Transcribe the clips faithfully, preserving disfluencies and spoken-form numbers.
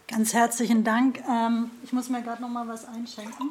Ganz herzlichen Dank. Ähm, ich muss mir gerade noch mal was einschenken.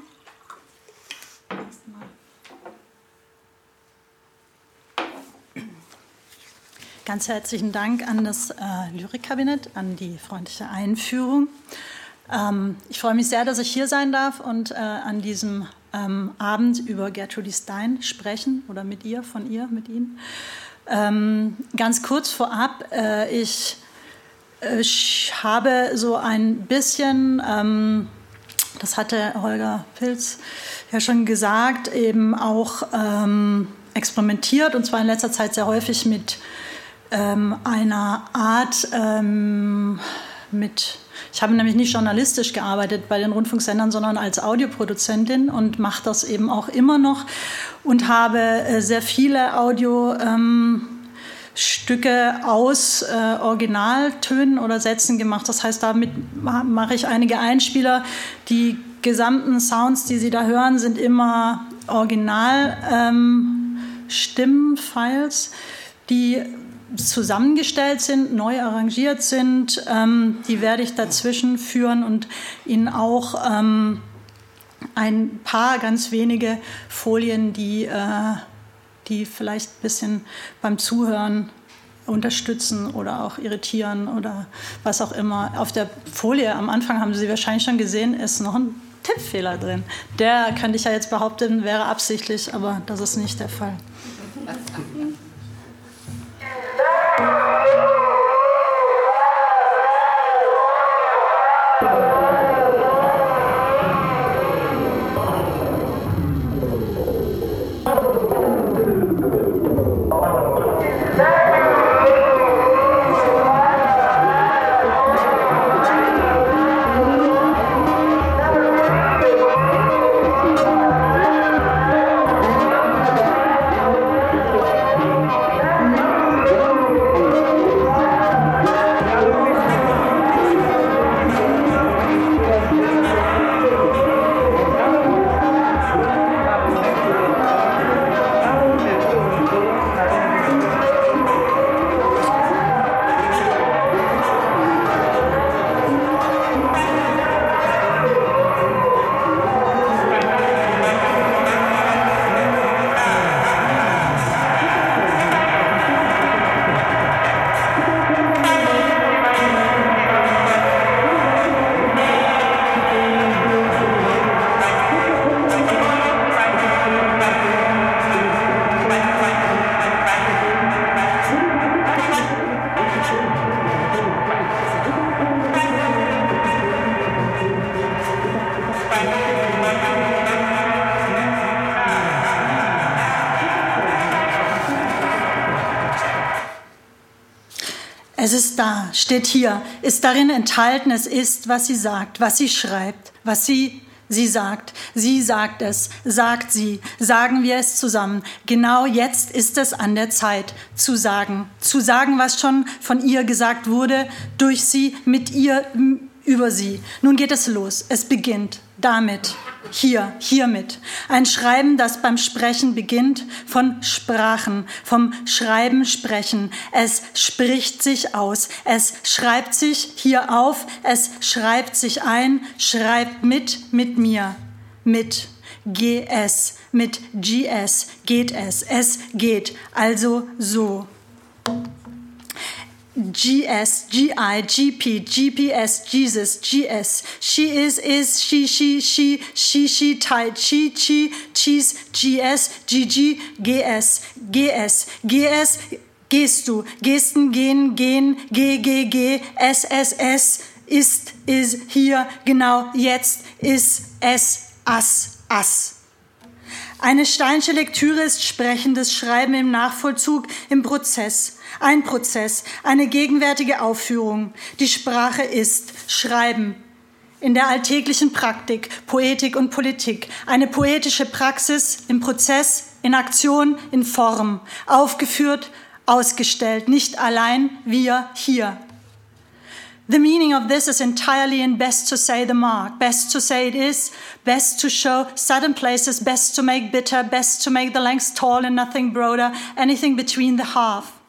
Ganz herzlichen Dank an das äh, Lyrikkabinett, an die freundliche Einführung. Ähm, ich freue mich sehr, dass ich hier sein darf und äh, an diesem ähm, Abend über Gertrudis Stein sprechen oder mit ihr, von ihr, mit Ihnen. Ähm, ganz kurz vorab, äh, ich, ich habe so ein bisschen, ähm, das hatte Holger Pilz ja schon gesagt, eben auch ähm, experimentiert und zwar in letzter Zeit sehr häufig mit ähm, einer Art, ähm, mit, ich habe nämlich nicht journalistisch gearbeitet bei den Rundfunksendern, sondern als Audioproduzentin und mache das eben auch immer noch und habe äh, sehr viele Audio ähm, Stücke aus äh, Originaltönen oder Sätzen gemacht. Das heißt, damit mache ich einige Einspieler. Die gesamten Sounds, die Sie da hören, sind immer Original-Stimmenfiles, ähm, die zusammengestellt sind, neu arrangiert sind. Ähm, die werde ich dazwischen führen und Ihnen auch ähm, ein paar ganz wenige Folien, die äh, die vielleicht ein bisschen beim Zuhören unterstützen oder auch irritieren oder was auch immer. Auf der Folie am Anfang, haben Sie wahrscheinlich schon gesehen, ist noch ein Tippfehler drin. Der, könnte ich ja jetzt behaupten, wäre absichtlich, aber das ist nicht der Fall. Es ist da, steht hier, ist darin enthalten, es ist, was sie sagt, was sie schreibt, was sie, sie sagt. Sie sagt es, sagt sie, sagen wir es zusammen. Genau jetzt ist es an der Zeit zu sagen. Zu sagen, was schon von ihr gesagt wurde, durch sie, mit ihr, über sie. Nun geht es los, es beginnt damit. Hier, hiermit. Ein Schreiben, das beim Sprechen beginnt, von Sprachen, vom Schreiben, Sprechen. Es spricht sich aus, es schreibt sich hier auf, es schreibt sich ein, schreibt mit, mit mir, mit G S, mit G S, geht es, es geht, also so. G S, G I, G P, G P S, Jesus, G S. She is, is, she, she, she, she, she, tight, she, she, cheese, G S, G G, G S, G S, G S, gehst du, Gesten, gehen, gehen, G, G, G, S, S, S, ist, is, hier, genau, jetzt, ist, es, as, as. Eine Steinsche Lektüre ist sprechendes Schreiben im Nachvollzug, im Prozess. Ein Prozess, eine gegenwärtige Aufführung. Die Sprache ist Schreiben. In der alltäglichen Praktik, Poetik und Politik. Eine poetische Praxis im Prozess, in Aktion, in Form. Aufgeführt, ausgestellt. Nicht allein, wir hier. The meaning of this is entirely in best to say the mark, best to say it is, best to show sudden places, best to make bitter, best to make the lengths tall and nothing broader, anything between the half.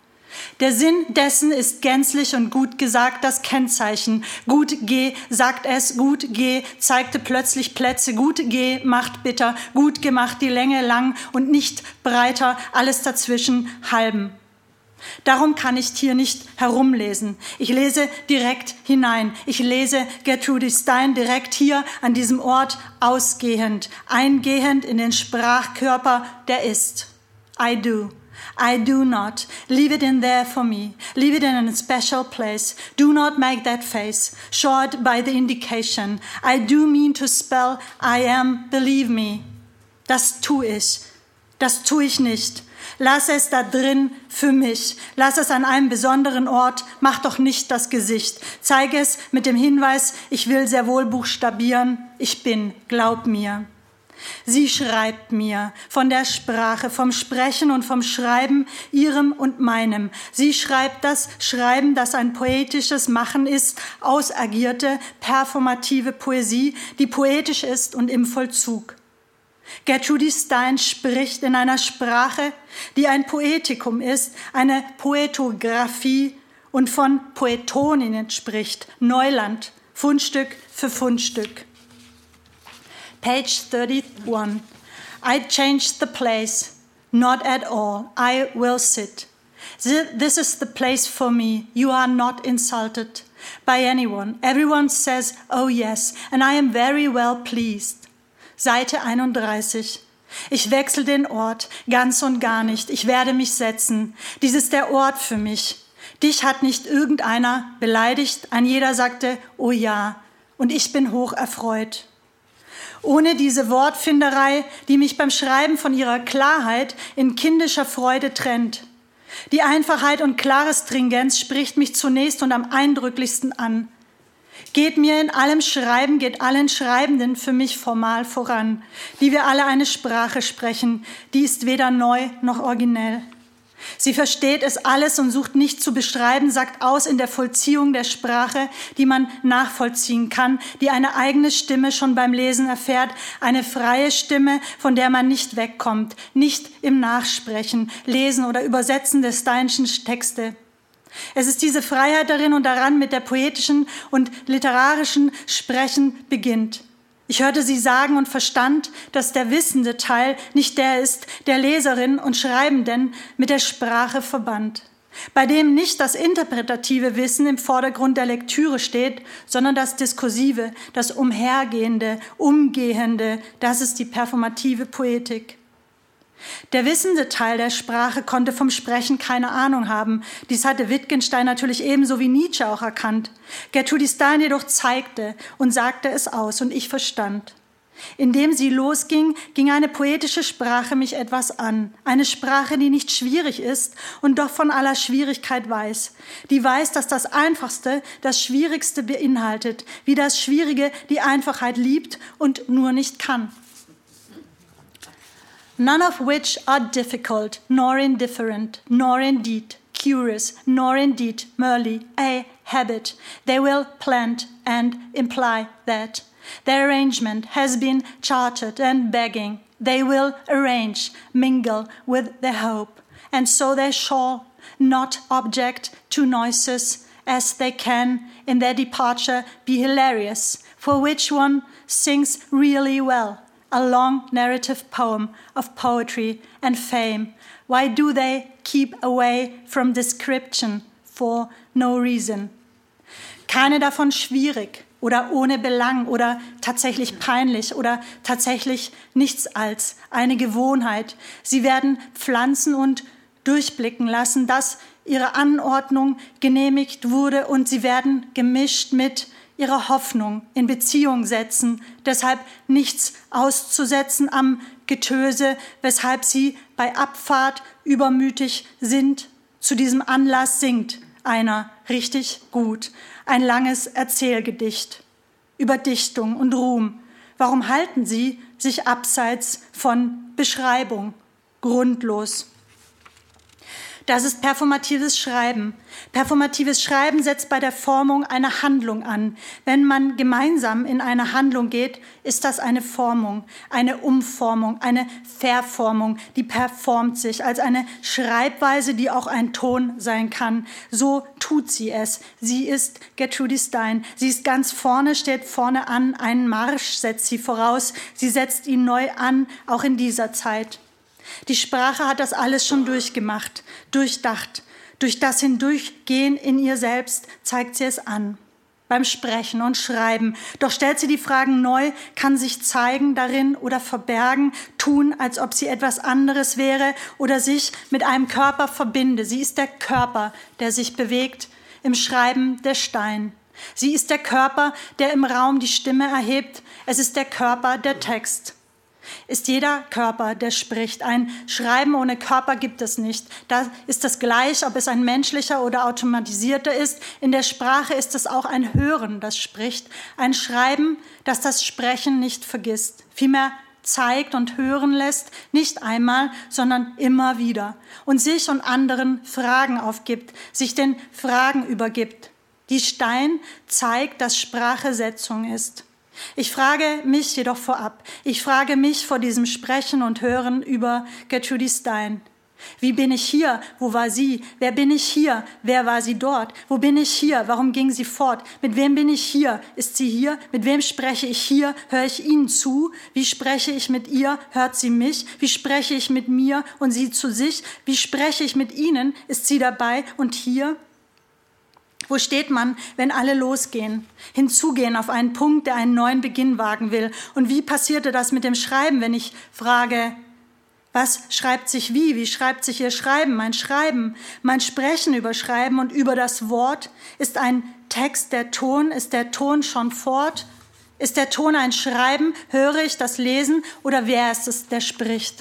Der Sinn dessen ist gänzlich und gut gesagt das Kennzeichen. Gut geh, sagt es, gut geh, zeigte plötzlich Plätze. Gut geh, macht bitter, gut gemacht, die Länge lang und nicht breiter, alles dazwischen halben. Darum kann ich hier nicht herumlesen. Ich lese direkt hinein. Ich lese Gertrude Stein direkt hier an diesem Ort ausgehend, eingehend in den Sprachkörper, der ist. I do. I do not. Leave it in there for me. Leave it in a special place. Do not make that face, short by the indication. I do mean to spell I am, believe me. Das tue ich. Das tue ich nicht. Lass es da drin für mich. Lass es an einem besonderen Ort. Mach doch nicht das Gesicht. Zeige es mit dem Hinweis, ich will sehr wohl buchstabieren. Ich bin, glaub mir. Sie schreibt mir von der Sprache, vom Sprechen und vom Schreiben, ihrem und meinem. Sie schreibt das Schreiben, das ein poetisches Machen ist, ausagierte, performative Poesie, die poetisch ist und im Vollzug. Gertrude Stein spricht in einer Sprache, die ein Poetikum ist, eine Poetographie und von Poetoninnen spricht. Neuland, Fundstück für Fundstück. Page thirty-one. I changed the place. Not at all. I will sit. This is the place for me. You are not insulted by anyone. Everyone says, oh yes, and I am very well pleased. Seite einunddreißig. Ich wechsle den Ort, ganz und gar nicht. Ich werde mich setzen. Dies ist der Ort für mich. Dich hat nicht irgendeiner beleidigt. Ein jeder sagte, oh ja, und ich bin hoch erfreut. Ohne diese Wortfinderei, die mich beim Schreiben von ihrer Klarheit in kindischer Freude trennt. Die Einfachheit und klare Stringenz spricht mich zunächst und am eindrücklichsten an. Geht mir in allem Schreiben, geht allen Schreibenden für mich formal voran, die wir alle eine Sprache sprechen, die ist weder neu noch originell. Sie versteht es alles und sucht nicht zu beschreiben, sagt aus in der Vollziehung der Sprache, die man nachvollziehen kann, die eine eigene Stimme schon beim Lesen erfährt, eine freie Stimme, von der man nicht wegkommt, nicht im Nachsprechen, Lesen oder Übersetzen des Steinschen Texte. Es ist diese Freiheit darin und daran mit der poetischen und literarischen Sprechen beginnt. Ich hörte sie sagen und verstand, dass der wissende Teil nicht der ist, der Leserin und Schreibenden mit der Sprache verband, bei dem nicht das interpretative Wissen im Vordergrund der Lektüre steht, sondern das diskursive, das umhergehende, umgehende, das ist die performative Poetik. Der wissende Teil der Sprache konnte vom Sprechen keine Ahnung haben. Dies hatte Wittgenstein natürlich ebenso wie Nietzsche auch erkannt. Gertrude Stein jedoch zeigte und sagte es aus und ich verstand. Indem sie losging, ging eine poetische Sprache mich etwas an. Eine Sprache, die nicht schwierig ist und doch von aller Schwierigkeit weiß. Die weiß, dass das Einfachste das Schwierigste beinhaltet, wie das Schwierige die Einfachheit liebt und nur nicht kann. None of which are difficult, nor indifferent, nor indeed curious, nor indeed merely a habit. They will plant and imply that. Their arrangement has been charted and begging. They will arrange, mingle with their hope, and so they shall not object to noises as they can in their departure be hilarious, for which one sings really well. A long narrative poem of poetry and fame. Why do they keep away from description for no reason? Keine davon schwierig oder ohne Belang oder tatsächlich peinlich oder tatsächlich nichts als eine Gewohnheit. Sie werden pflanzen und durchblicken lassen, dass ihre Anordnung genehmigt wurde und sie werden gemischt mit ihre Hoffnung in Beziehung setzen, deshalb nichts auszusetzen am Getöse, weshalb sie bei Abfahrt übermütig sind. Zu diesem Anlass singt einer richtig gut, ein langes Erzählgedicht über Dichtung und Ruhm. Warum halten sie sich abseits von Beschreibung? Grundlos. Das ist performatives Schreiben. Performatives Schreiben setzt bei der Formung eine Handlung an. Wenn man gemeinsam in eine Handlung geht, ist das eine Formung, eine Umformung, eine Verformung, die performt sich als eine Schreibweise, die auch ein Ton sein kann. So tut sie es. Sie ist Gertrudis Stein. Sie ist ganz vorne, steht vorne an, einen Marsch setzt sie voraus. Sie setzt ihn neu an, auch in dieser Zeit. Die Sprache hat das alles schon durchgemacht, durchdacht. Durch das Hindurchgehen in ihr selbst zeigt sie es an. Beim Sprechen und Schreiben. Doch stellt sie die Fragen neu, kann sich zeigen darin oder verbergen, tun, als ob sie etwas anderes wäre oder sich mit einem Körper verbinde. Sie ist der Körper, der sich bewegt, im Schreiben der Stein. Sie ist der Körper, der im Raum die Stimme erhebt. Es ist der Körper, der Text. Ist jeder Körper, der spricht. Ein Schreiben ohne Körper gibt es nicht. Da ist es gleich, ob es ein menschlicher oder automatisierter ist. In der Sprache ist es auch ein Hören, das spricht. Ein Schreiben, das das Sprechen nicht vergisst. Vielmehr zeigt und hören lässt, nicht einmal, sondern immer wieder. Und sich und anderen Fragen aufgibt, sich den Fragen übergibt. Die Stein zeigt, dass Sprache Setzung ist. Ich frage mich jedoch vorab, ich frage mich vor diesem Sprechen und Hören über Gertrudis Stein. Wie bin ich hier? Wo war sie? Wer bin ich hier? Wer war sie dort? Wo bin ich hier? Warum ging sie fort? Mit wem bin ich hier? Ist sie hier? Mit wem spreche ich hier? Höre ich ihnen zu? Wie spreche ich mit ihr? Hört sie mich? Wie spreche ich mit mir und sie zu sich? Wie spreche ich mit ihnen? Ist sie dabei und hier? Wo steht man, wenn alle losgehen, hinzugehen auf einen Punkt, der einen neuen Beginn wagen will? Und wie passierte das mit dem Schreiben, wenn ich frage, was schreibt sich wie? Wie schreibt sich ihr Schreiben, mein Schreiben, mein Sprechen über Schreiben und über das Wort? Ist ein Text der Ton? Ist der Ton schon fort? Ist der Ton ein Schreiben? Höre ich das Lesen oder wer ist es, der spricht?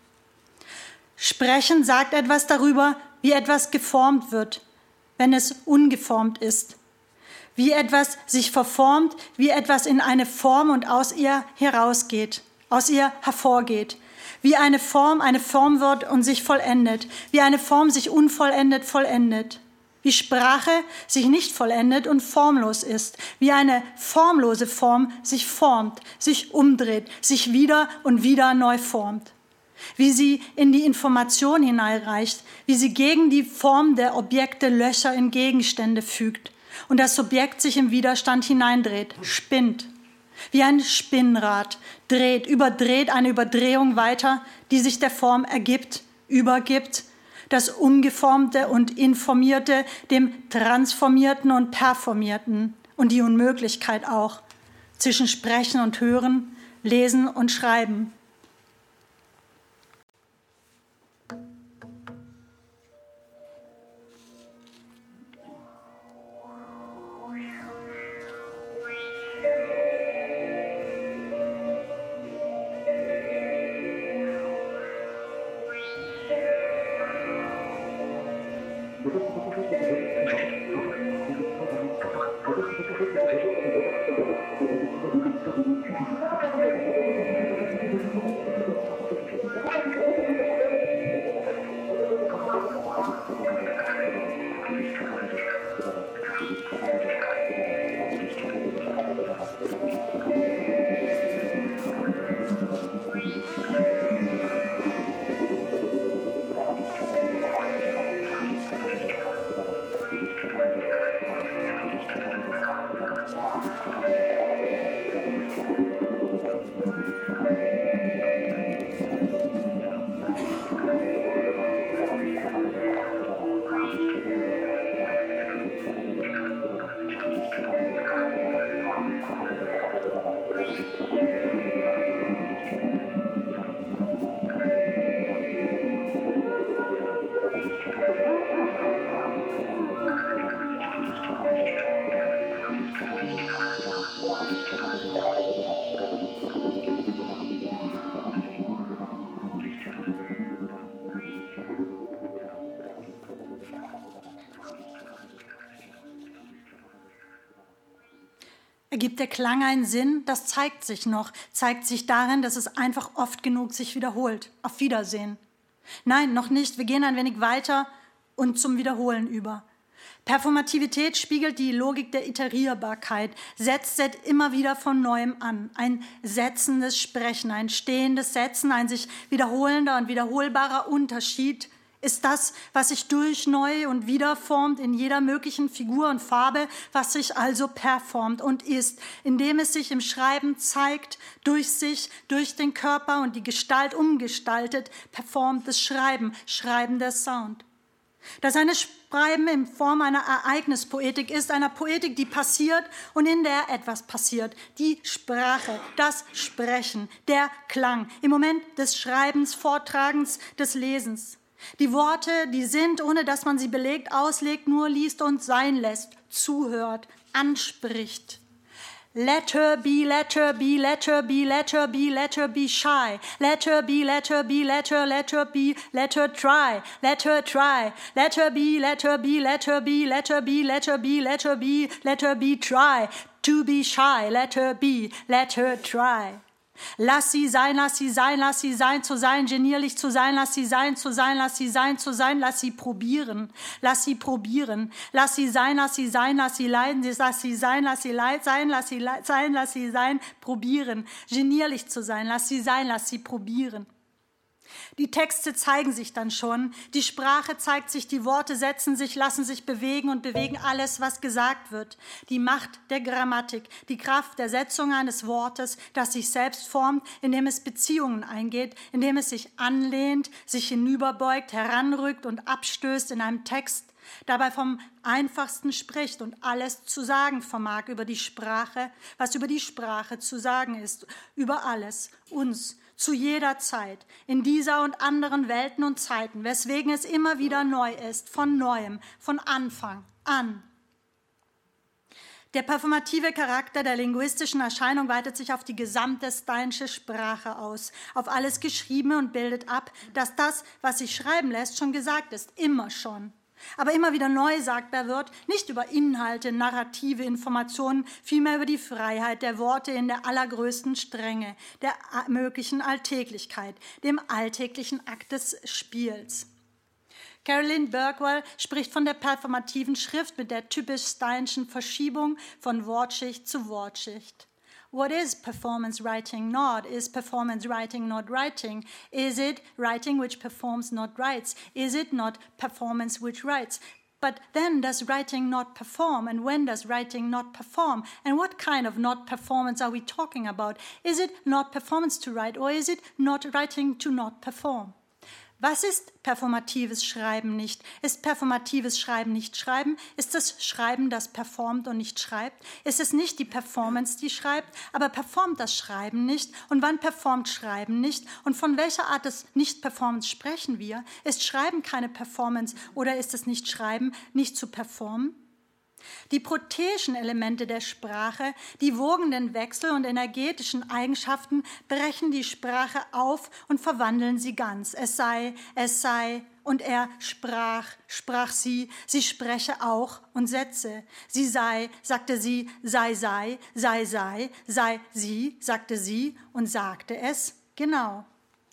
Sprechen sagt etwas darüber, wie etwas geformt wird, wenn es ungeformt ist, wie etwas sich verformt, wie etwas in eine Form und aus ihr herausgeht, aus ihr hervorgeht, wie eine Form eine Form wird und sich vollendet, wie eine Form sich unvollendet vollendet, wie Sprache sich nicht vollendet und formlos ist, wie eine formlose Form sich formt, sich umdreht, sich wieder und wieder neu formt. Wie sie in die Information hineinreicht, wie sie gegen die Form der Objekte Löcher in Gegenstände fügt und das Subjekt sich im Widerstand hineindreht, spinnt. Wie ein Spinnrad, dreht, überdreht eine Überdrehung weiter, die sich der Form ergibt, übergibt, das Ungeformte und Informierte dem Transformierten und Performierten und die Unmöglichkeit auch zwischen Sprechen und Hören, Lesen und Schreiben. Ergibt der Klang einen Sinn? Das zeigt sich noch, zeigt sich darin, dass es einfach oft genug sich wiederholt. Auf Wiedersehen. Nein, noch nicht. Wir gehen ein wenig weiter und zum Wiederholen über. Performativität spiegelt die Logik der Iterierbarkeit, setzt immer wieder von Neuem an. Ein setzendes Sprechen, ein stehendes Setzen, ein sich wiederholender und wiederholbarer Unterschied ist das, was sich durch, neu und wieder formt in jeder möglichen Figur und Farbe, was sich also performt und ist, indem es sich im Schreiben zeigt, durch sich, durch den Körper und die Gestalt umgestaltet, performtes Schreiben, schreibender Sound. Dass eine Schreiben in Form einer Ereignispoetik ist, einer Poetik, die passiert und in der etwas passiert. Die Sprache, das Sprechen, der Klang, im Moment des Schreibens, Vortragens, des Lesens. Die Worte, die sind, ohne dass man sie belegt, auslegt, nur liest und sein lässt, zuhört, anspricht. Let her be, let her be, let her be, let her be, let her be shy. Let her be, let her be, let her, let her be, let her try. Let her try. Let her be, let her be, let her be, let her be, let her be, let her be, let her be try. To be shy, let her be, let her try. Lass sie sein, lass sie sein, lass sie sein, zu sein, genierlich zu sein, lass sie sein, zu sein, lass sie sein, zu sein, lass sie probieren, lass sie probieren, lass sie sein, lass sie sein, lass sie leiden, lass sie sein, lass sie leid sein, lass sie leid sein, lass sie sein, probieren, genierlich zu sein, lass sie sein, lass sie probieren. Die Texte zeigen sich dann schon, die Sprache zeigt sich, die Worte setzen sich, lassen sich bewegen und bewegen alles, was gesagt wird. Die Macht der Grammatik, die Kraft der Setzung eines Wortes, das sich selbst formt, indem es Beziehungen eingeht, indem es sich anlehnt, sich hinüberbeugt, heranrückt und abstößt in einem Text, dabei vom Einfachsten spricht und alles zu sagen vermag über die Sprache, was über die Sprache zu sagen ist, über alles, uns, zu jeder Zeit, in dieser und anderen Welten und Zeiten, weswegen es immer wieder neu ist, von Neuem, von Anfang an. Der performative Charakter der linguistischen Erscheinung weitet sich auf die gesamte steinische Sprache aus, auf alles Geschriebene und bildet ab, dass das, was sich schreiben lässt, schon gesagt ist, immer schon. Aber immer wieder neu sagbar wird, nicht über Inhalte, narrative Informationen, vielmehr über die Freiheit der Worte in der allergrößten Strenge, der möglichen Alltäglichkeit, dem alltäglichen Akt des Spiels. Carolyn Burkwell spricht von der performativen Schrift mit der typisch steinischen Verschiebung von Wortschicht zu Wortschicht. What is performance writing not? Is performance writing not writing? Is it writing which performs not writes? Is it not performance which writes? But then does writing not perform? And when does writing not perform? And what kind of not performance are we talking about? Is it not performance to write or is it not writing to not perform? Was ist performatives Schreiben nicht? Ist performatives Schreiben nicht Schreiben? Ist es Schreiben, das performt und nicht schreibt? Ist es nicht die Performance, die schreibt, aber performt das Schreiben nicht? Und wann performt Schreiben nicht? Und von welcher Art des Nicht-Performance sprechen wir? Ist Schreiben keine Performance oder ist es nicht Schreiben, nicht zu performen? Die proteischen Elemente der Sprache, die wogenden Wechsel und energetischen Eigenschaften brechen die Sprache auf und verwandeln sie ganz. Es sei, es sei und er sprach, sprach sie, sie spreche auch und setze. Sie sei, sagte sie, sei, sei, sei, sei, sei sie, sagte sie und sagte es genau.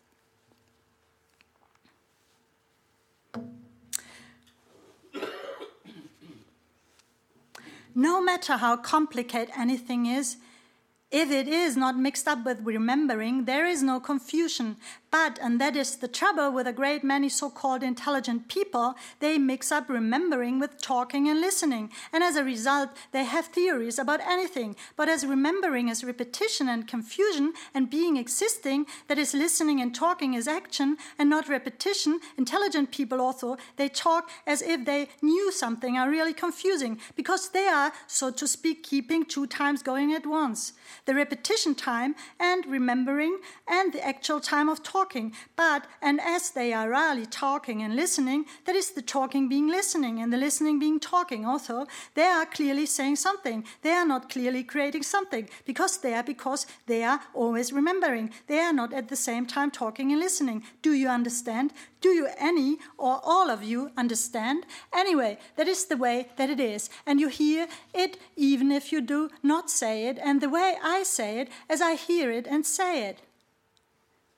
No matter how complicated anything is, if it is not mixed up with remembering, there is no confusion. But, and that is the trouble with a great many so-called intelligent people, they mix up remembering with talking and listening. And as a result, they have theories about anything. But as remembering is repetition and confusion, and being existing, that is listening and talking is action and not repetition, intelligent people also, they talk as if they knew something, are really confusing, because they are, so to speak, keeping two times going at once. The repetition time and remembering and the actual time of talking. Talking, but, and as they are really talking and listening, that is the talking being listening and the listening being talking also, they are clearly saying something. They are not clearly creating something because they are, because they are always remembering. They are not at the same time talking and listening. Do you understand? Do you any or all of you understand? Anyway, that is the way that it is. And you hear it even if you do not say it, and the way I say it as I hear it and say it.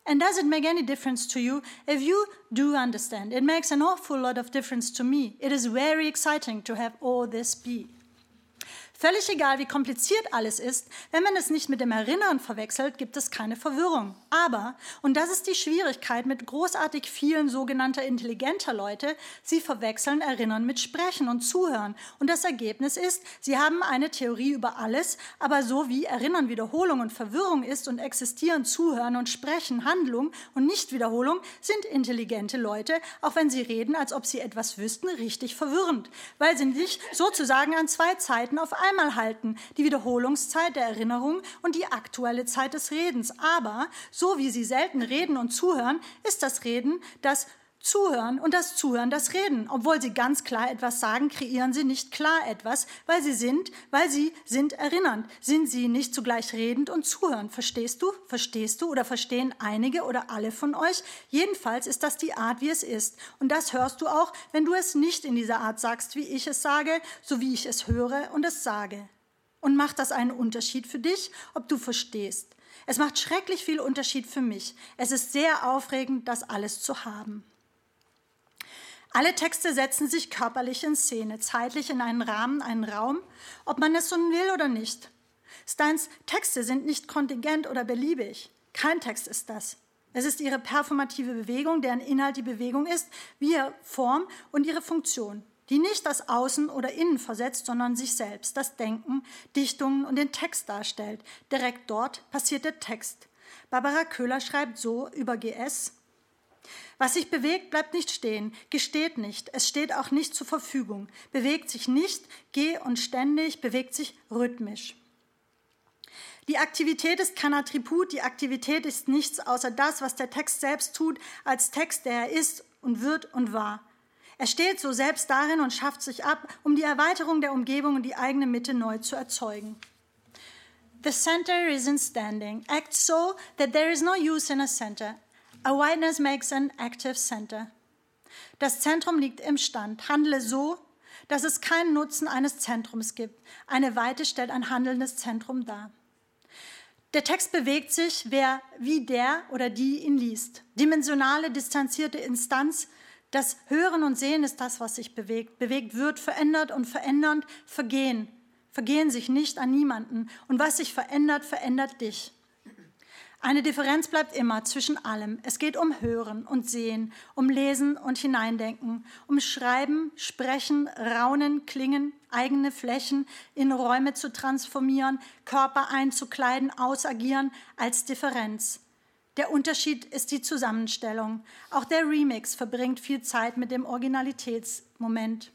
And does it make any difference to you? If you do understand, it makes an awful lot of difference to me. It is very exciting to have all this be. Völlig egal, wie kompliziert alles ist, wenn man es nicht mit dem Erinnern verwechselt, gibt es keine Verwirrung. Aber, und das ist die Schwierigkeit mit großartig vielen sogenannter intelligenter Leute, sie verwechseln Erinnern mit Sprechen und Zuhören. Und das Ergebnis ist, sie haben eine Theorie über alles, aber so wie Erinnern Wiederholung und Verwirrung ist und existieren Zuhören und Sprechen Handlung und nicht Wiederholung, sind intelligente Leute, auch wenn sie reden, als ob sie etwas wüssten, richtig verwirrend, weil sie nicht sozusagen an zwei Zeiten auf einmal einmal halten, die Wiederholungszeit der Erinnerung und die aktuelle Zeit des Redens. Aber, so wie sie selten reden und zuhören, ist das Reden das Zuhören und das Zuhören das Reden. Obwohl sie ganz klar etwas sagen, kreieren sie nicht klar etwas, weil sie sind, weil sie sind erinnernd. Sind sie nicht zugleich redend und zuhören? Verstehst du? Verstehst du oder verstehen einige oder alle von euch? Jedenfalls ist das die Art, wie es ist. Und das hörst du auch, wenn du es nicht in dieser Art sagst, wie ich es sage, so wie ich es höre und es sage. Und macht das einen Unterschied für dich, ob du verstehst? Es macht schrecklich viel Unterschied für mich. Es ist sehr aufregend, das alles zu haben. Alle Texte setzen sich körperlich in Szene, zeitlich in einen Rahmen, einen Raum, ob man es so will oder nicht. Steins Texte sind nicht kontingent oder beliebig. Kein Text ist das. Es ist ihre performative Bewegung, deren Inhalt die Bewegung ist, wie ihre Form und ihre Funktion, die nicht das Außen oder Innen versetzt, sondern sich selbst, das Denken, Dichtungen und den Text darstellt. Direkt dort passiert der Text. Barbara Köhler schreibt so über G S: Was sich bewegt, bleibt nicht stehen, gesteht nicht, es steht auch nicht zur Verfügung, bewegt sich nicht, geh und ständig, bewegt sich rhythmisch. Die Aktivität ist kein Attribut, die Aktivität ist nichts außer das, was der Text selbst tut, als Text, der er ist und wird und war. Er steht so selbst darin und schafft sich ab, um die Erweiterung der Umgebung und die eigene Mitte neu zu erzeugen. The center isn't standing. Act so that there is no use in a center. A wideness makes an active center. Das Zentrum liegt im Stand. Handle so, dass es keinen Nutzen eines Zentrums gibt. Eine Weite stellt ein handelndes Zentrum dar. Der Text bewegt sich, wer wie der oder die ihn liest. Dimensionale, distanzierte Instanz. Das Hören und Sehen ist das, was sich bewegt. Bewegt wird, verändert und verändernd, vergehen. Vergehen sich nicht an niemanden. Und was sich verändert, verändert dich. Eine Differenz bleibt immer zwischen allem. Es geht um Hören und Sehen, um Lesen und Hineindenken, um Schreiben, Sprechen, Raunen, Klingen, eigene Flächen in Räume zu transformieren, Körper einzukleiden, ausagieren als Differenz. Der Unterschied ist die Zusammenstellung. Auch der Remix verbringt viel Zeit mit dem Originalitätsmoment.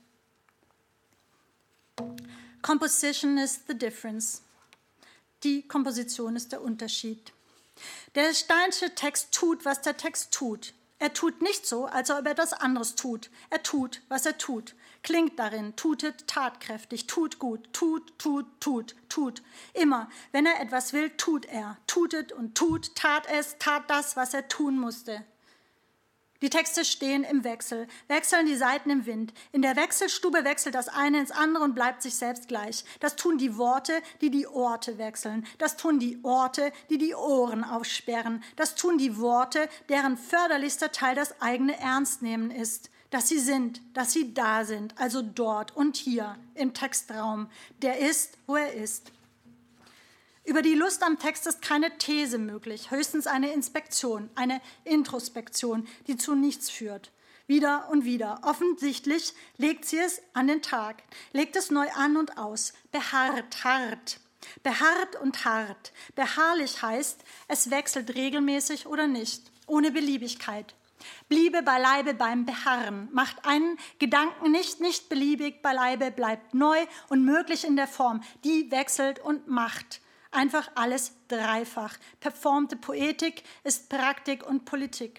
Composition is the difference. Die Komposition ist der Unterschied. Der Steinsche Text tut, was der Text tut. Er tut nicht so, als ob er etwas anderes tut. Er tut, was er tut. Klingt darin, tutet tatkräftig, tut gut, tut, tut, tut, tut. Immer, wenn er etwas will, tut er. Tutet und tut, tat es, tat das, was er tun musste. Die Texte stehen im Wechsel, wechseln die Saiten im Wind. In der Wechselstube wechselt das eine ins andere und bleibt sich selbst gleich. Das tun die Worte, die die Orte wechseln. Das tun die Orte, die die Ohren aufsperren. Das tun die Worte, deren förderlichster Teil das eigene Ernstnehmen ist. Dass sie sind, dass sie da sind, also dort und hier im Textraum. Der ist, wo er ist. Über die Lust am Text ist keine These möglich, höchstens eine Inspektion, eine Introspektion, die zu nichts führt. Wieder und wieder. Offensichtlich legt sie es an den Tag, legt es neu an und aus, beharrt, hart. Beharrt und hart. Beharrlich heißt, es wechselt regelmäßig oder nicht, ohne Beliebigkeit. Bliebe beileibe beim Beharren, macht einen Gedanken nicht, nicht beliebig, beileibe bleibt neu und möglich in der Form, die wechselt und macht. Einfach alles dreifach. Performte Poetik ist Praktik und Politik.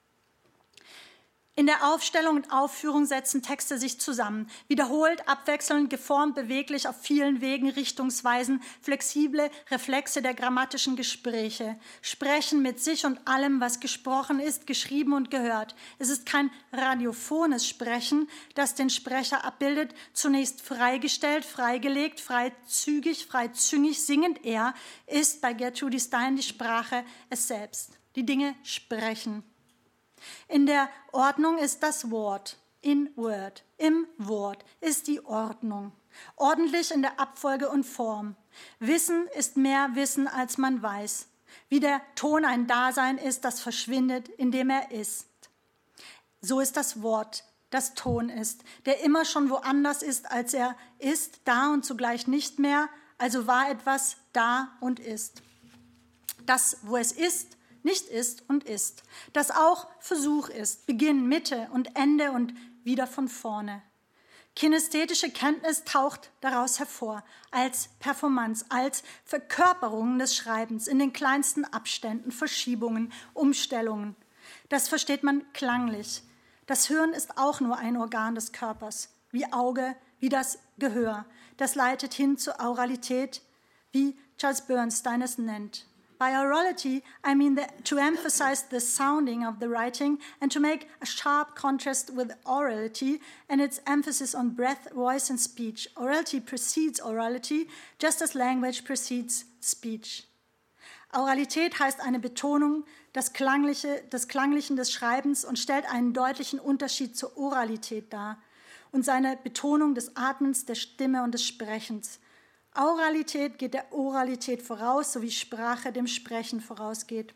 In der Aufstellung und Aufführung setzen Texte sich zusammen. Wiederholt, abwechselnd, geformt, beweglich, auf vielen Wegen, Richtungsweisen, flexible Reflexe der grammatischen Gespräche. Sprechen mit sich und allem, was gesprochen ist, geschrieben und gehört. Es ist kein radiophones Sprechen, das den Sprecher abbildet, zunächst freigestellt, freigelegt, freizügig, freizüngig, singend. Er ist bei Gertrudis Stein die Sprache es selbst. die Dinge sprechen. In der Ordnung ist das Wort, in Word, im Wort ist die Ordnung. Ordentlich in der Abfolge und Form. Wissen ist mehr Wissen, als man weiß. Wie der Ton ein Dasein ist, das verschwindet, indem er ist. So ist das Wort, das Ton ist, der immer schon woanders ist, als er ist, da und zugleich nicht mehr, also war etwas da und ist. Das, wo es ist, nicht ist und ist. Das auch Versuch ist, Beginn, Mitte und Ende und wieder von vorne. Kinästhetische Kenntnis taucht daraus hervor, als Performance, als Verkörperung des Schreibens in den kleinsten Abständen, Verschiebungen, Umstellungen. Das versteht man klanglich. Das Hören ist auch nur ein Organ des Körpers, wie Auge, wie das Gehör. Das leitet hin zur Auralität, wie Charles Bernstein es nennt. By aurality, I mean the, to emphasize the sounding of the writing and to make a sharp contrast with orality and its emphasis on breath, voice and speech. Orality precedes orality, just as language precedes speech. Auralität heißt eine Betonung des, Klangliche, des Klanglichen des Schreibens und stellt einen deutlichen Unterschied zur Oralität dar und seine Betonung des Atmens, der Stimme und des Sprechens. Auralität geht der Oralität voraus, so wie Sprache dem Sprechen vorausgeht.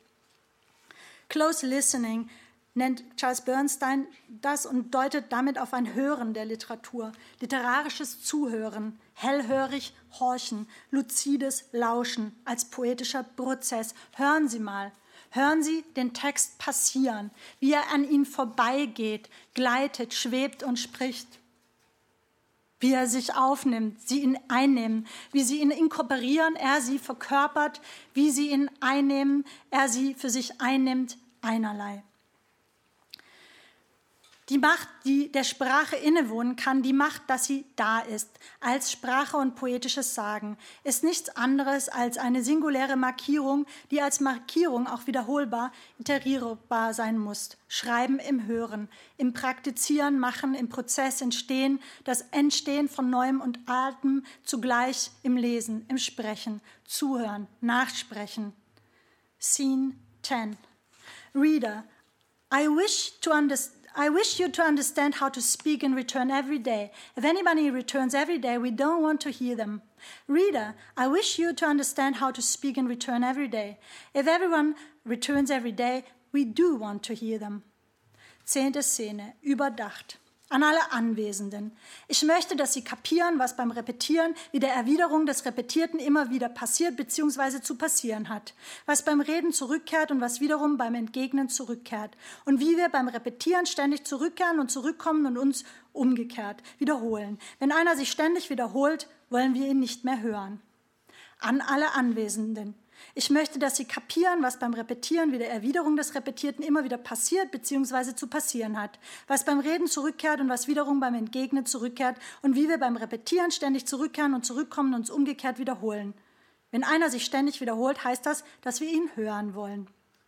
Close Listening nennt Charles Bernstein das und deutet damit auf ein Hören der Literatur, literarisches Zuhören, hellhörig horchen, luzides Lauschen als poetischer Prozess. Hören Sie mal, hören Sie den Text passieren, wie er an ihn vorbeigeht, gleitet, schwebt und spricht. Wie er sich aufnimmt, sie ihn einnehmen, wie sie ihn inkorporieren, er sie verkörpert, wie sie ihn einnehmen, er sie für sich einnimmt, einerlei. Die Macht, die der Sprache innewohnen kann, die Macht, dass sie da ist, als Sprache und poetisches Sagen, ist nichts anderes als eine singuläre Markierung, die als Markierung auch wiederholbar, iterierbar sein muss. Schreiben im Hören, im Praktizieren, Machen, im Prozess entstehen, das Entstehen von Neuem und Altem zugleich im Lesen, im Sprechen, Zuhören, Nachsprechen. Scene ten. Reader, I wish to understand I wish you to understand how to speak in return every day. If anybody returns every day, we don't want to hear them. Reader, I wish you to understand how to speak in return every day. If everyone returns every day, we do want to hear them. Zehnte Szene, überdacht. An alle Anwesenden. Ich möchte, dass Sie kapieren, was beim Repetieren wie der Erwiderung des Repetierten immer wieder passiert bzw. zu passieren hat, was beim Reden zurückkehrt und was wiederum beim Entgegnen zurückkehrt und wie wir beim Repetieren ständig zurückkehren und zurückkommen und uns umgekehrt wiederholen. Wenn einer sich ständig wiederholt, wollen wir ihn nicht mehr hören. An alle Anwesenden. Ich möchte, dass Sie kapieren, was beim Repetieren wie der Erwiderung des Repetierten immer wieder passiert bzw. zu passieren hat, was beim Reden zurückkehrt und was wiederum beim Entgegnen zurückkehrt und wie wir beim Repetieren ständig zurückkehren und zurückkommen und uns umgekehrt wiederholen. Wenn einer sich ständig wiederholt, heißt das, dass wir ihn hören wollen.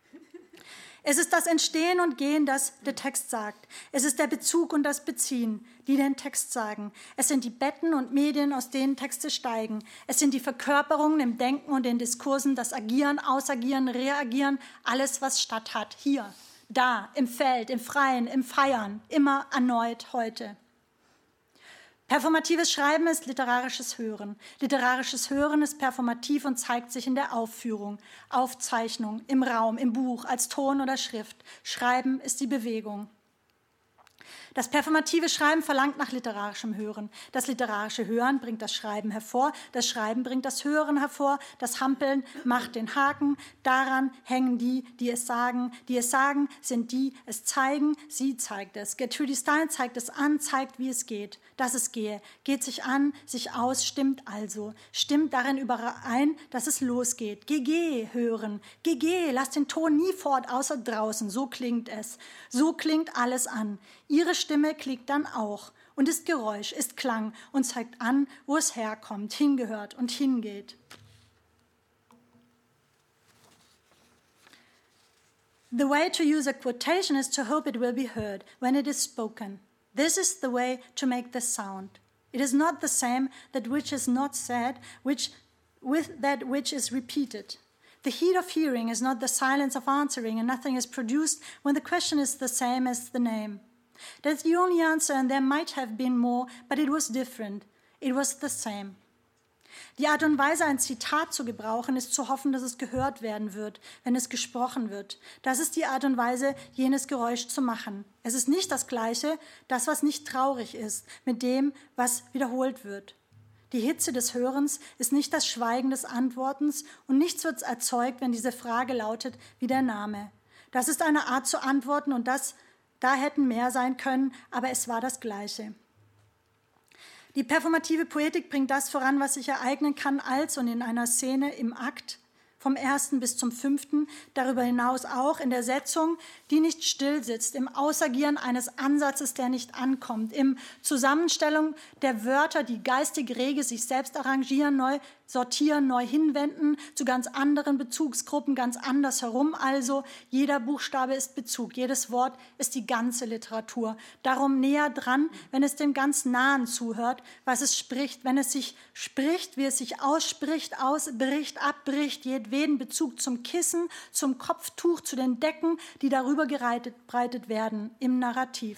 Es ist das Entstehen und Gehen, das der Text sagt. Es ist der Bezug und das Beziehen, die den Text sagen. Es sind die Betten und Medien, aus denen Texte steigen. Es sind die Verkörperungen im Denken und den Diskursen, das Agieren, Ausagieren, Reagieren, alles, was statt hat. Hier, da, im Feld, im Freien, im Feiern, immer erneut heute. Performatives Schreiben ist literarisches Hören. Literarisches Hören ist performativ und zeigt sich in der Aufführung, Aufzeichnung, im Raum, im Buch, als Ton oder Schrift. Schreiben ist die Bewegung. Das performative Schreiben verlangt nach literarischem Hören. Das literarische Hören bringt das Schreiben hervor. Das Schreiben bringt das Hören hervor. Das Hampeln macht den Haken. Daran hängen die, die es sagen. Die es sagen, sind die, es zeigen. Sie zeigt es. Gertrude Stein zeigt es an, zeigt, wie es geht. Dass es gehe. Geht sich an, sich aus, stimmt also. Stimmt darin überein, dass es losgeht. Geh, geh, hören. Geh, geh, lass den Ton nie fort, außer draußen. So klingt es. So klingt alles an. Ihre Stimme klingt dann auch und ist Geräusch, ist Klang und zeigt an, wo es herkommt, hingehört und hingeht. The way to use a quotation is to hope it will be heard when it is spoken. This is the way to make the sound. It is not the same that which is not said, which with that which is repeated. The heat of hearing is not the silence of answering, and nothing is produced when the question is the same as the name. That's the only answer, and there might have been more, but it was different. It was the same. Die Art und Weise, ein Zitat zu gebrauchen, ist zu hoffen, dass es gehört werden wird, wenn es gesprochen wird. Das ist die Art und Weise, jenes Geräusch zu machen. Es ist nicht das Gleiche, das, was nicht traurig ist, mit dem, was wiederholt wird. Die Hitze des Hörens ist nicht das Schweigen des Antwortens und nichts wird erzeugt, wenn diese Frage lautet wie der Name. Das ist eine Art zu antworten und das, da hätten mehr sein können, aber es war das Gleiche. Die performative Poetik bringt das voran, was sich ereignen kann als und in einer Szene im Akt, vom ersten bis zum fünften, darüber hinaus auch in der Setzung, die nicht still sitzt, im Ausagieren eines Ansatzes, der nicht ankommt, im Zusammenstellung der Wörter, die geistig rege sich selbst arrangieren, neu sortieren, neu hinwenden, zu ganz anderen Bezugsgruppen, ganz anders herum. Also jeder Buchstabe ist Bezug, jedes Wort ist die ganze Literatur. Darum näher dran, wenn es dem ganz Nahen zuhört, was es spricht, wenn es sich spricht, wie es sich ausspricht, ausbricht, abbricht, jedweden Bezug zum Kissen, zum Kopftuch, zu den Decken, die darüber gebreitet werden im Narrativ.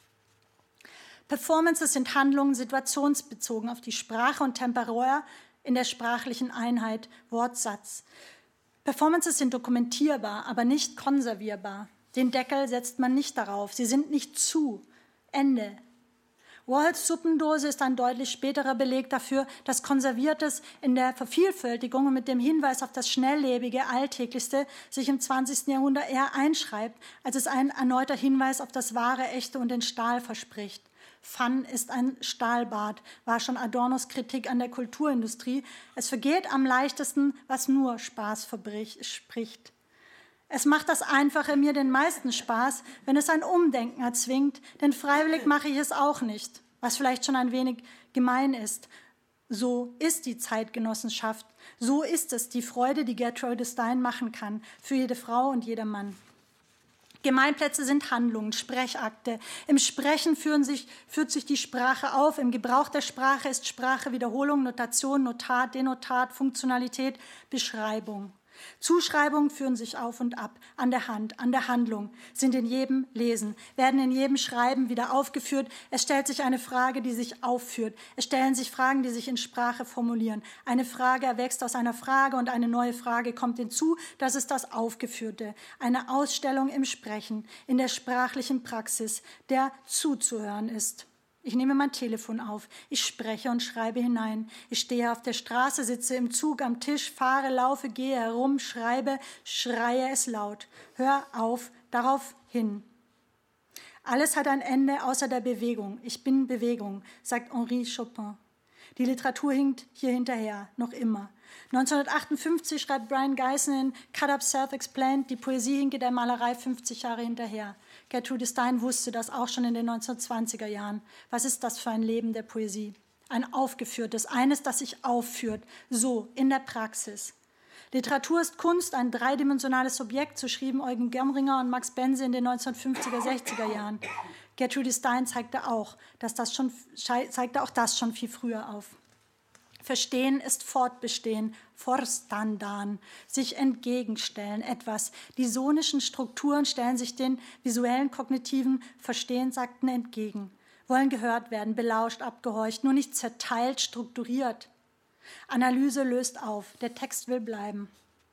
Performances sind Handlungen situationsbezogen auf die Sprache und temporär in der sprachlichen Einheit, Wortsatz. Performances sind dokumentierbar, aber nicht konservierbar. Den Deckel setzt man nicht darauf, sie sind nicht zu. Ende. Warhols Suppendose ist ein deutlich späterer Beleg dafür, dass Konserviertes in der Vervielfältigung und mit dem Hinweis auf das Schnelllebige, Alltäglichste sich im zwanzigsten Jahrhundert eher einschreibt, als es ein erneuter Hinweis auf das Wahre, Echte und den Stahl verspricht. Fun ist ein Stahlbad, war schon Adornos Kritik an der Kulturindustrie. Es vergeht am leichtesten, was nur Spaß spricht. Es macht das Einfache mir den meisten Spaß, wenn es ein Umdenken erzwingt, denn freiwillig mache ich es auch nicht, was vielleicht schon ein wenig gemein ist. So ist die Zeitgenossenschaft, so ist es die Freude, die Gertrude Stein machen kann, für jede Frau und jeder Mann. Gemeinplätze sind Handlungen, Sprechakte. Im Sprechen führen sich, führt sich die Sprache auf. Im Gebrauch der Sprache ist Sprache Wiederholung, Notation, Notat, Denotat, Funktionalität, Beschreibung. Zuschreibungen führen sich auf und ab, an der Hand, an der Handlung, sind in jedem Lesen, werden in jedem Schreiben wieder aufgeführt. Es stellt sich eine Frage, die sich aufführt. Es stellen sich Fragen, die sich in Sprache formulieren. Eine Frage erwächst aus einer Frage und eine neue Frage kommt hinzu. Das ist das Aufgeführte. Eine Ausstellung im Sprechen, in der sprachlichen Praxis, der zuzuhören ist. Ich nehme mein Telefon auf, ich spreche und schreibe hinein. Ich stehe auf der Straße, sitze im Zug, am Tisch, fahre, laufe, gehe herum, schreibe, schreie es laut. Hör auf, darauf hin. Alles hat ein Ende außer der Bewegung. Ich bin Bewegung, sagt Henri Chopin. Die Literatur hinkt hier hinterher, noch immer. neunzehnhundertachtundfünfzig schreibt Brian Geisen in Cut Up Self-Explained, die Poesie hinke der Malerei fünfzig Jahre hinterher. Gertrude Stein wusste das auch schon in den neunzehnhundertzwanziger Jahren. Was ist das für ein Leben der Poesie? Ein aufgeführtes, eines, das sich aufführt, so in der Praxis. Literatur ist Kunst, ein dreidimensionales Objekt, so schrieben Eugen Gemringer und Max Bense in den neunzehnhundertfünfziger, sechziger Jahren. Gertrude Stein zeigte auch, dass das schon, zeigte auch das schon viel früher auf. Verstehen ist Fortbestehen, Vorstandan, sich entgegenstellen, etwas. Die sonischen Strukturen stellen sich den visuellen, kognitiven Verstehensakten entgegen, wollen gehört werden, belauscht, abgehorcht, nur nicht zerteilt, strukturiert. Analyse löst auf, der Text will bleiben.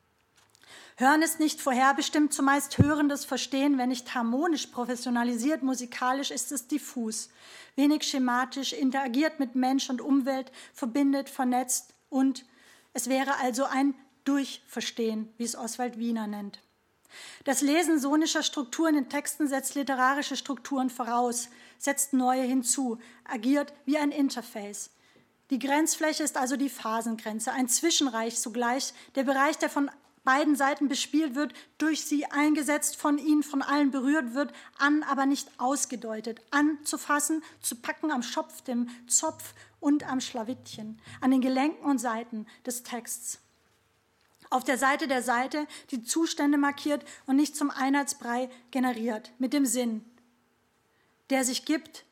Hören ist nicht vorherbestimmt, zumeist hörendes Verstehen, wenn nicht harmonisch professionalisiert, musikalisch ist es diffus, wenig schematisch, interagiert mit Mensch und Umwelt, verbindet, vernetzt und es wäre also ein Durchverstehen, wie es Oswald Wiener nennt. Das Lesen sonischer Strukturen in Texten setzt literarische Strukturen voraus, setzt neue hinzu, agiert wie ein Interface. Die Grenzfläche ist also die Phasengrenze, ein Zwischenreich zugleich, der Bereich, der von beiden Seiten bespielt wird, durch sie eingesetzt, von ihnen, von allen berührt wird, an, aber nicht ausgedeutet, anzufassen, zu packen am Schopf, dem Zopf und am Schlawittchen, an den Gelenken und Seiten des Texts. Auf der Seite der Seite, die Zustände markiert und nicht zum Einheitsbrei generiert, mit dem Sinn, der sich gibt,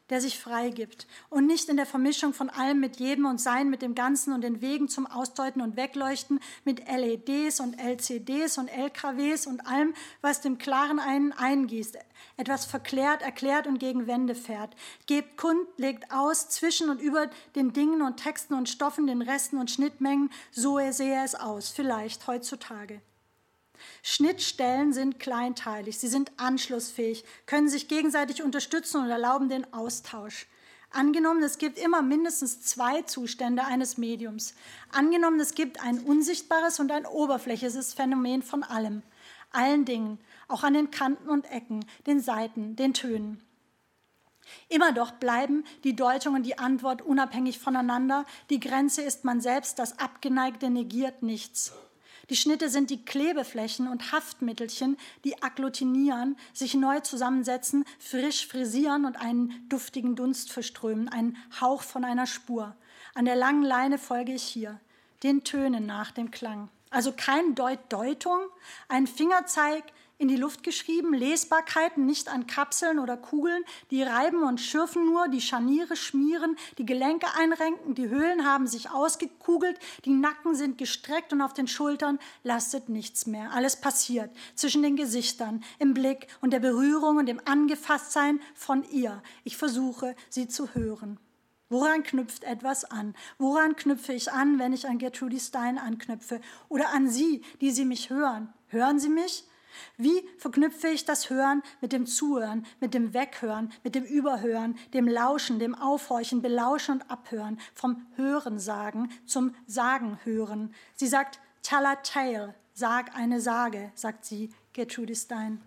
der sich freigibt und nicht in der Vermischung von allem mit jedem und Sein mit dem Ganzen und den Wegen zum Ausdeuten und Wegleuchten mit L E Ds und L C Ds und L K Ws und allem, was dem Klaren einen eingießt, etwas verklärt, erklärt und gegen Wände fährt. Gebt kund, legt aus, zwischen und über den Dingen und Texten und Stoffen, den Resten und Schnittmengen, so sehe es aus, vielleicht heutzutage. Schnittstellen sind kleinteilig, sie sind anschlussfähig, können sich gegenseitig unterstützen und erlauben den Austausch. Angenommen, es gibt immer mindestens zwei Zustände eines Mediums. Angenommen, es gibt ein unsichtbares und ein oberflächliches Phänomen von allem, allen Dingen, auch an den Kanten und Ecken, den Seiten, den Tönen. Immer doch bleiben die Deutung und die Antwort unabhängig voneinander. Die Grenze ist man selbst, das Abgeneigte negiert nichts. Die Schnitte sind die Klebeflächen und Haftmittelchen, die agglutinieren, sich neu zusammensetzen, frisch frisieren und einen duftigen Dunst verströmen, einen Hauch von einer Spur. An der langen Leine folge ich hier, den Tönen nach dem Klang. Also kein Deut Deutung, ein Fingerzeig in die Luft geschrieben, Lesbarkeiten nicht an Kapseln oder Kugeln, die reiben und schürfen nur, die Scharniere schmieren, die Gelenke einrenken, die Höhlen haben sich ausgekugelt, die Nacken sind gestreckt und auf den Schultern lastet nichts mehr. Alles passiert zwischen den Gesichtern, im Blick und der Berührung und dem Angefasstsein von ihr. Ich versuche, sie zu hören. Woran knüpft etwas an? Woran knüpfe ich an, wenn ich an Gertrude Stein anknüpfe? Oder an Sie, die Sie mich hören? Hören Sie mich? Wie verknüpfe ich das Hören mit dem Zuhören, mit dem Weghören, mit dem Überhören, dem Lauschen, dem Aufhorchen, Belauschen und Abhören, vom Hörensagen zum Sagenhören? Sie sagt, tell a tale, sag eine Sage, sagt sie, Gertrude Stein.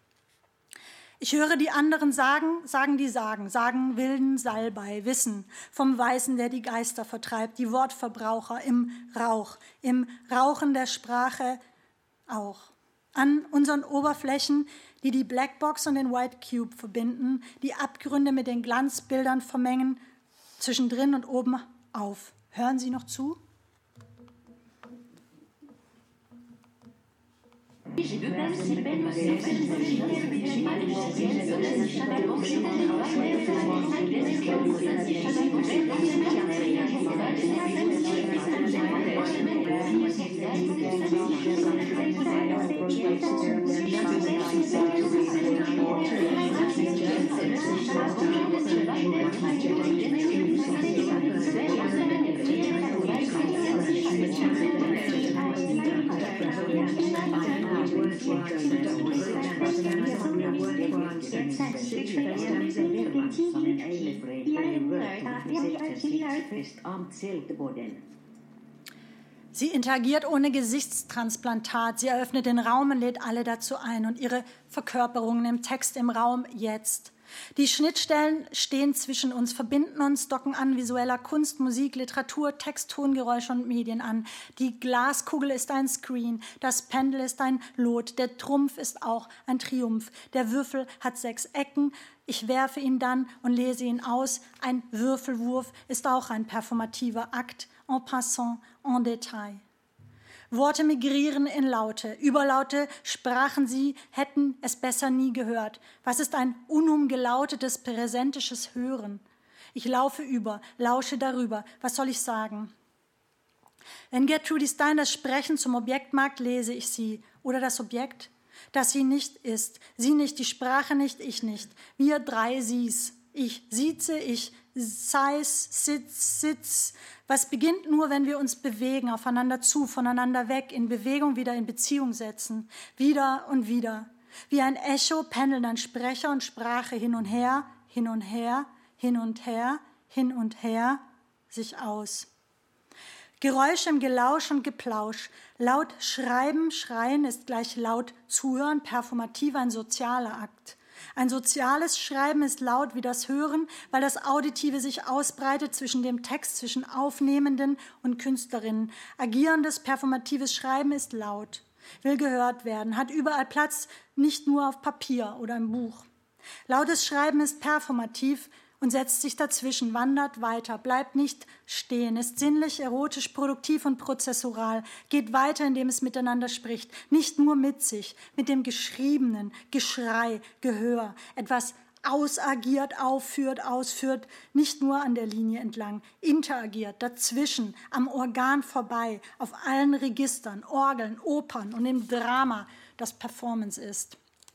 Ich höre die anderen sagen, sagen die Sagen, sagen wilden Salbei, Wissen vom Weißen, der die Geister vertreibt, die Wortverbraucher im Rauch, im Rauchen der Sprache auch. An unseren Oberflächen, die die Blackbox und den White Cube verbinden, die Abgründe mit den Glanzbildern vermengen, zwischendrin und oben auf. Hören Sie noch zu? Sie interagiert ohne Gesichtstransplantat. Sie eröffnet den Raum und lädt alle dazu ein. Und ihre Verkörperungen im Text, im Raum, jetzt. Die Schnittstellen stehen zwischen uns, verbinden uns, docken an visueller Kunst, Musik, Literatur, Text, Tongeräusche und Medien an. Die Glaskugel ist ein Screen, das Pendel ist ein Lot, der Trumpf ist auch ein Triumph. Der Würfel hat sechs Ecken, ich werfe ihn dann und lese ihn aus. Ein Würfelwurf ist auch ein performativer Akt, en passant, en Detail. Worte migrieren in Laute. Überlaute sprachen sie, hätten es besser nie gehört. Was ist ein unumgelautetes, präsentisches Hören? Ich laufe über, lausche darüber. Was soll ich sagen? Wenn Gertrude Stein das Sprechen zum Objekt mag, lese ich sie. Oder das Objekt, das sie nicht ist. Sie nicht, die Sprache nicht, ich nicht. Wir drei sie's. Ich sieze, ich sais, sitz, sitz. Was beginnt nur, wenn wir uns bewegen, aufeinander zu, voneinander weg, in Bewegung wieder in Beziehung setzen. Wieder und wieder. Wie ein Echo pendeln dann Sprecher und Sprache hin und her, hin und her, hin und her, hin und her, sich aus. Geräusch im Gelausch und Geplausch. Laut schreiben, schreien ist gleich laut zuhören, performativ ein sozialer Akt. Ein soziales Schreiben ist laut wie das Hören, weil das Auditive sich ausbreitet zwischen dem Text, zwischen Aufnehmenden und Künstlerinnen. Agierendes, performatives Schreiben ist laut, will gehört werden, hat überall Platz, nicht nur auf Papier oder im Buch. Lautes Schreiben ist performativ und setzt sich dazwischen, wandert weiter, bleibt nicht stehen, ist sinnlich, erotisch, produktiv und prozessural, geht weiter, indem es miteinander spricht, nicht nur mit sich, mit dem Geschriebenen, Geschrei, Gehör, etwas ausagiert, aufführt, ausführt, nicht nur an der Linie entlang, interagiert, dazwischen, am Organ vorbei, auf allen Registern, Orgeln, Opern und im Drama, das Performance ist.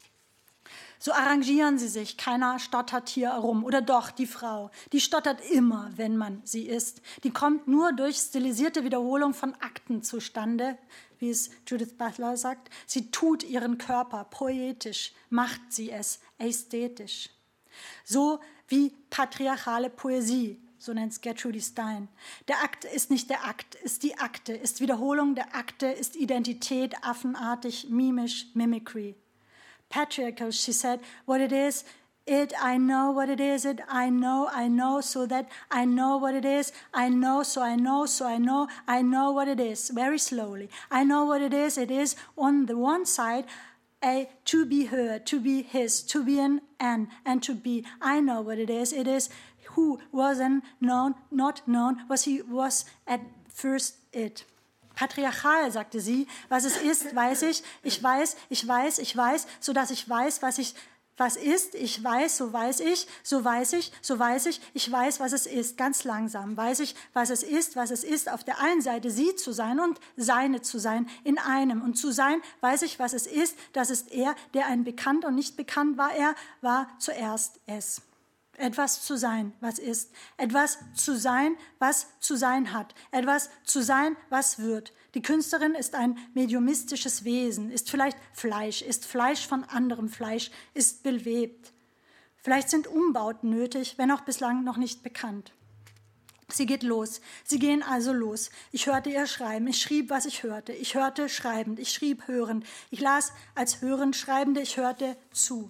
So arrangieren sie sich, keiner stottert hier herum. Oder doch, die Frau, die stottert immer, wenn man sie ist. Die kommt nur durch stilisierte Wiederholung von Akten zustande, wie es Judith Butler sagt. Sie tut ihren Körper poetisch, macht sie es ästhetisch. So wie patriarchale Poesie, so nennt es Gertrude Stein. Der Akt ist nicht der Akt, ist die Akte, ist Wiederholung der Akte, ist Identität, affenartig, mimisch, Mimicry. Patriarchal, she said, what it is, it, I know what it is, it, I know, I know, so that I know what it is, I know, so I know, so I know, I know what it is, very slowly. I know what it is, it is on the one side, a to be her, to be his, to be an an, and to be. I know what it is, it is who wasn't known, not known, was he was at first it. Patriarchal, sagte sie, was es ist, weiß ich, ich weiß, ich weiß, ich weiß, so dass ich weiß, was ich, was ist, ich weiß, so weiß ich, so weiß ich, so weiß ich, ich weiß, was es ist, ganz langsam, weiß ich, was es ist, was es ist, auf der einen Seite sie zu sein und seine zu sein, in einem, und zu sein, weiß ich, was es ist, das ist er, der ein bekannt und nicht bekannt war, er war zuerst es. Etwas zu sein, was ist. Etwas zu sein, was zu sein hat. Etwas zu sein, was wird. Die Künstlerin ist ein mediumistisches Wesen, ist vielleicht Fleisch, ist Fleisch von anderem Fleisch, ist bewebt. Vielleicht sind Umbauten nötig, wenn auch bislang noch nicht bekannt. Sie geht los. Sie gehen also los. Ich hörte ihr schreiben. Ich schrieb, was ich hörte. Ich hörte schreibend. Ich schrieb hörend. Ich las als hörend Schreibende. Ich hörte zu.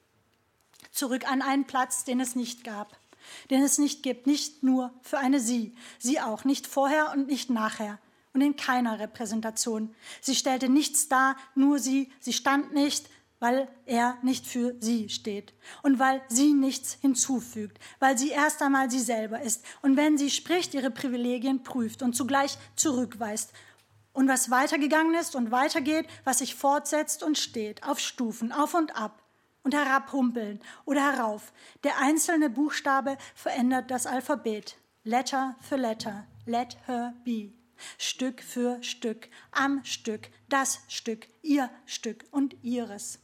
Zurück an einen Platz, den es nicht gab, den es nicht gibt, nicht nur für eine Sie, sie auch, nicht vorher und nicht nachher und in keiner Repräsentation. Sie stellte nichts dar, nur sie, sie stand nicht, weil er nicht für sie steht und weil sie nichts hinzufügt, weil sie erst einmal sie selber ist und wenn sie spricht, ihre Privilegien prüft und zugleich zurückweist. Und was weitergegangen ist und weitergeht, was sich fortsetzt und steht, auf Stufen, auf und ab, und herabhumpeln oder herauf. Der einzelne Buchstabe verändert das Alphabet. Letter für Letter. Let her be. Stück für Stück. Am Stück. Das Stück. Ihr Stück und ihres.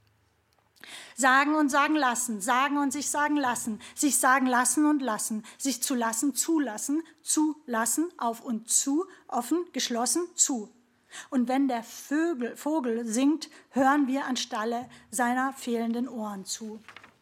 Sagen und sagen lassen. Sagen und sich sagen lassen. Sich sagen lassen und lassen. Sich zu lassen, zulassen. Zulassen, auf und zu. Offen, geschlossen, zu. Und wenn der Vögel, Vogel singt, hören wir anstelle seiner fehlenden Ohren zu.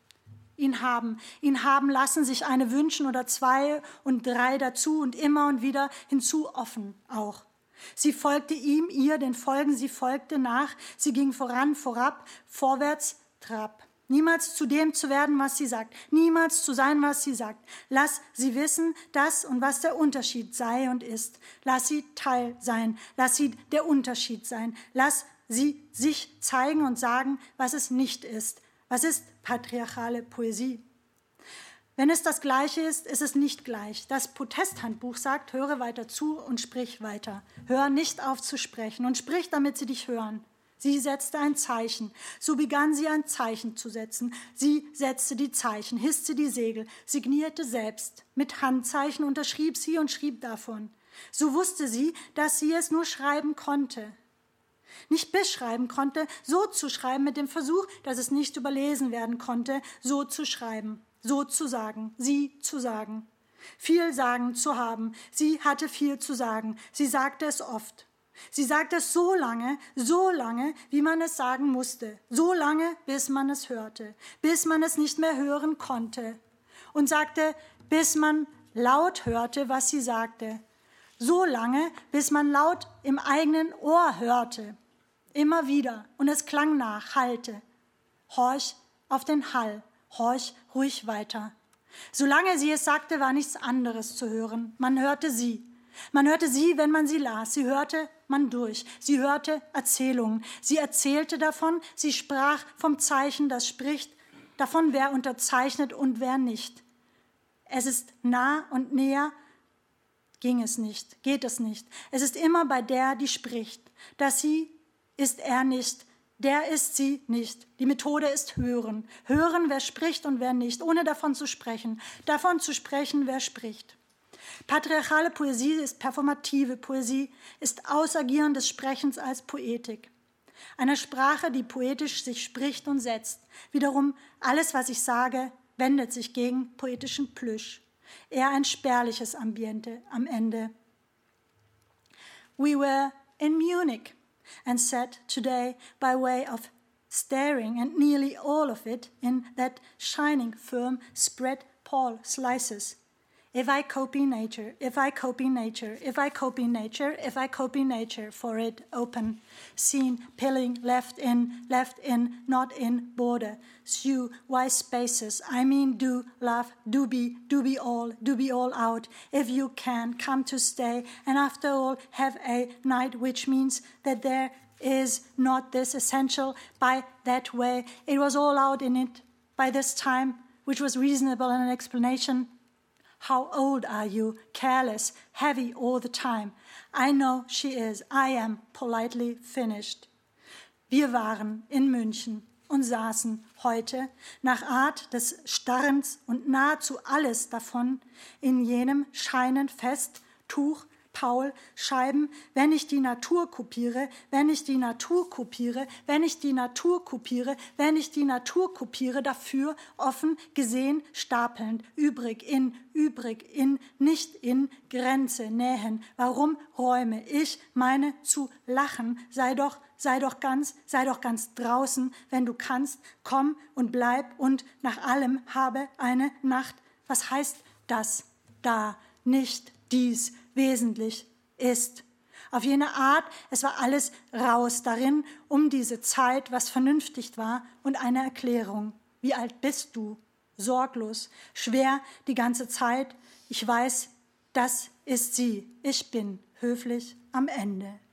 Ihn haben, ihn haben lassen, sich eine wünschen oder zwei und drei dazu und immer und wieder hinzu offen auch. Sie folgte ihm, ihr, den Folgen, sie folgte nach, sie ging voran, vorab, vorwärts, trab. Niemals zu dem zu werden, was sie sagt. Niemals zu sein, was sie sagt. Lass sie wissen, dass und was der Unterschied sei und ist. Lass sie Teil sein. Lass sie der Unterschied sein. Lass sie sich zeigen und sagen, was es nicht ist. Was ist patriarchale Poesie? Wenn es das Gleiche ist, ist es nicht gleich. Das Protesthandbuch sagt, höre weiter zu und sprich weiter. Hör nicht auf zu sprechen und sprich, damit sie dich hören. Sie setzte ein Zeichen. So begann sie ein Zeichen zu setzen. Sie setzte die Zeichen, hisste die Segel, signierte selbst. Mit Handzeichen unterschrieb sie und schrieb davon. So wusste sie, dass sie es nur schreiben konnte. Nicht beschreiben konnte, so zu schreiben mit dem Versuch, dass es nicht überlesen werden konnte, so zu schreiben, so zu sagen, sie zu sagen. Viel sagen zu haben. Sie hatte viel zu sagen. Sie sagte es oft. Sie sagte es so lange, so lange, wie man es sagen musste, so lange, bis man es hörte, bis man es nicht mehr hören konnte und sagte, bis man laut hörte, was sie sagte, so lange, bis man laut im eigenen Ohr hörte, immer wieder und es klang nach, hallte, horch auf den Hall, horch ruhig weiter. Solange sie es sagte, war nichts anderes zu hören, man hörte sie. Man hörte sie, wenn man sie las. Sie hörte man durch. Sie hörte Erzählungen. Sie erzählte davon. Sie sprach vom Zeichen, das spricht, davon, wer unterzeichnet und wer nicht. Es ist nah und näher ging es nicht, geht es nicht. Es ist immer bei der, die spricht. Dass sie ist er nicht, der ist sie nicht. Die Methode ist hören. Hören, wer spricht und wer nicht, ohne davon zu sprechen. Davon zu sprechen, wer spricht. Patriarchale Poesie ist performative Poesie, ist Ausagieren des Sprechens als Poetik. Eine Sprache, die poetisch sich spricht und setzt. Wiederum, alles, was ich sage, wendet sich gegen poetischen Plüsch. Eher ein spärliches Ambiente am Ende. We were in Munich and sat today by way of staring, and nearly all of it in that shining, firm, spread pall slices. If I copy nature, if I copy nature, if I copy nature, if I copy nature, for it open, seen, pilling, left in, left in, not in, border, sue, why spaces, I mean do, love, do be, do be all, do be all out, if you can, come to stay, and after all have a night, which means that there is not this essential by that way, it was all out in it by this time, which was reasonable in an explanation. How old are you? Careless, heavy all the time. I know she is. I am politely finished. Wir waren in München und saßen heute nach Art des Starrens und nahezu alles davon in jenem scheinen Fest, Tuch, Paul, Scheiben, wenn ich die Natur kopiere, wenn ich die Natur kopiere, wenn ich die Natur kopiere, wenn ich die Natur kopiere, dafür offen gesehen, stapelnd, übrig, in, übrig, in, nicht in, Grenze, nähen. Warum räume ich meine zu lachen? Sei doch, sei doch ganz, sei doch ganz draußen, wenn du kannst, komm und bleib und nach allem habe eine Nacht. Was heißt das? Da, nicht, dies, wesentlich ist. Auf jene Art, es war alles raus darin, um diese Zeit, was vernünftig war, und eine Erklärung. Wie alt bist du? Sorglos, schwer die ganze Zeit. Ich weiß, das ist sie. Ich bin höflich am Ende.